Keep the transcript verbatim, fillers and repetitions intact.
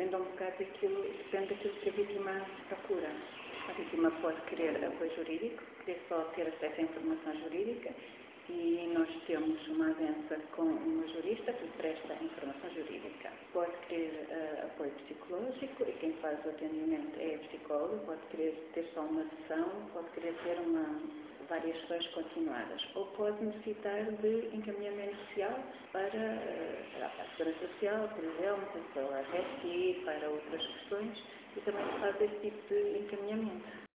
depende um bocado daquilo, depende daquilo que a vítima procura. A vítima pode querer apoio jurídico, querer só ter acesso à informação jurídica, e nós temos uma avança com uma jurista que presta informação jurídica. Pode querer uh, apoio psicológico, e quem faz o atendimento é a psicóloga, pode querer ter só uma sessão, pode querer ter uma, várias sessões continuadas, ou pode necessitar de encaminhamento social para, uh, para a Segurança Social, por exemplo, para a R S I, para outras questões, e também se faz esse tipo de encaminhamento.